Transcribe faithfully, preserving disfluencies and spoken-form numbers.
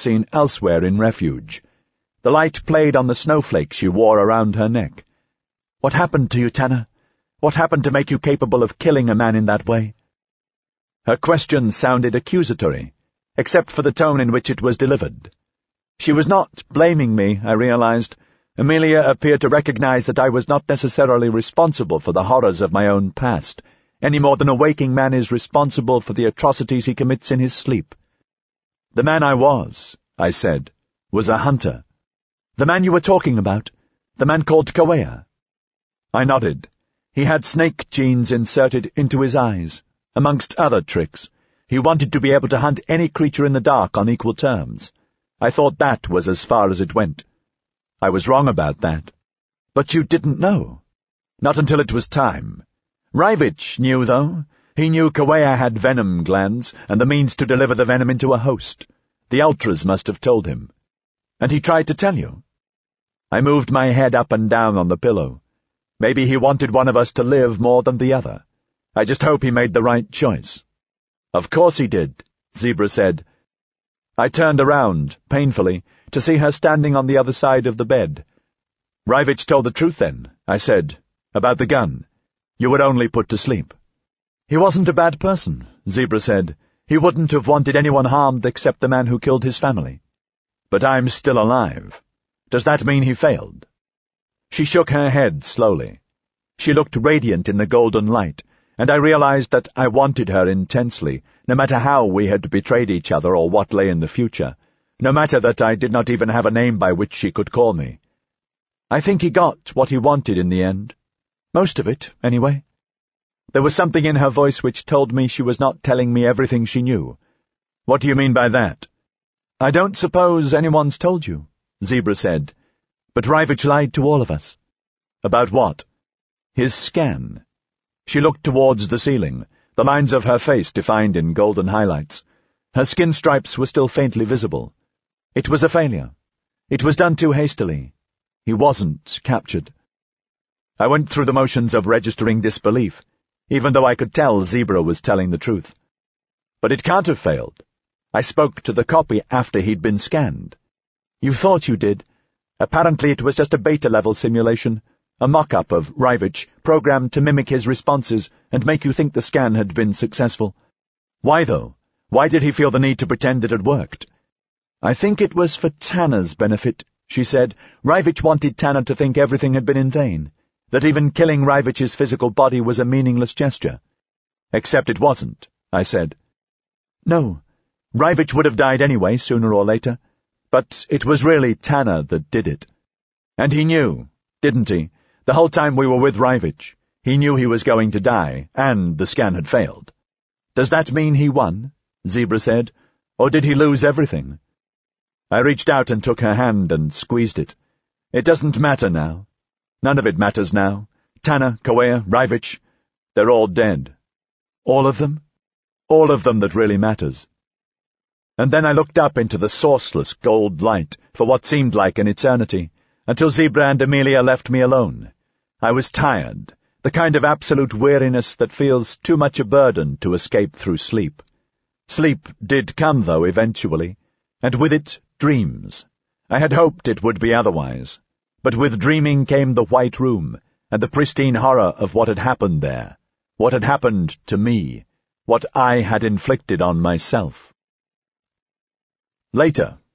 seen elsewhere in refuge. The light played on the snowflake she wore around her neck. "What happened to you, Tanner? What happened to make you capable of killing a man in that way?" Her question sounded accusatory, except for the tone in which it was delivered. She was not blaming me, I realized. Amelia appeared to recognize that I was not necessarily responsible for the horrors of my own past, any more than a waking man is responsible for the atrocities he commits in his sleep. "The man I was," I said, "was a hunter." "The man you were talking about? The man called Kawea?" I nodded. He had snake genes inserted into his eyes. Amongst other tricks, he wanted to be able to hunt any creature in the dark on equal terms. I thought that was as far as it went. I was wrong about that. "But you didn't know?" "Not until it was time. Rajvich knew, though. He knew Kawea had venom glands, and the means to deliver the venom into a host. The Ultras must have told him. And he tried to tell you?" I moved my head up and down on the pillow. Maybe he wanted one of us to live more than the other. I just hope he made the right choice. "Of course he did," Zebra said. I turned around, painfully, to see her standing on the other side of the bed. "Rajvich told the truth then," I said, "about the gun. You were only put to sleep." "He wasn't a bad person," Zebra said. "He wouldn't have wanted anyone harmed except the man who killed his family." "But I'm still alive. Does that mean he failed?" She shook her head slowly. She looked radiant in the golden light, and I realized that I wanted her intensely, no matter how we had betrayed each other or what lay in the future, no matter that I did not even have a name by which she could call me. I think he got what he wanted in the end. Most of it, anyway. There was something in her voice which told me she was not telling me everything she knew. "What do you mean by that?" "I don't suppose anyone's told you," Zebra said. "But Rajvich lied to all of us." "About what?" "His scan." She looked towards the ceiling, the lines of her face defined in golden highlights. Her skin stripes were still faintly visible. It was a failure. It was done too hastily. He wasn't captured. I went through the motions of registering disbelief, even though I could tell Zebra was telling the truth. "But it can't have failed. I spoke to the copy after he'd been scanned." "You thought you did. Apparently it was just a beta-level simulation, a mock-up of Rajvich, programmed to mimic his responses and make you think the scan had been successful." "Why, though? Why did he feel the need to pretend it had worked?" "I think it was for Tanner's benefit," she said. "Rajvich wanted Tanner to think everything had been in vain, that even killing Rajvich's physical body was a meaningless gesture." "Except it wasn't," I said. "No. Rajvich would have died anyway, sooner or later. But it was really Tanner that did it. And he knew, didn't he? The whole time we were with Rajvich, he knew he was going to die, and the scan had failed." "Does that mean he won?" Zebra said. "Or did he lose everything?" I reached out and took her hand and squeezed it. "It doesn't matter now. None of it matters now. Tanner, Kawea, Rajvich, they're all dead." "All of them?" "All of them that really matters." And then I looked up into the sourceless gold light for what seemed like an eternity, until Zebra and Amelia left me alone. I was tired, the kind of absolute weariness that feels too much a burden to escape through sleep. Sleep did come, though, eventually, and with it, dreams. I had hoped it would be otherwise, but with dreaming came the white room, and the pristine horror of what had happened there, what had happened to me, what I had inflicted on myself. Later.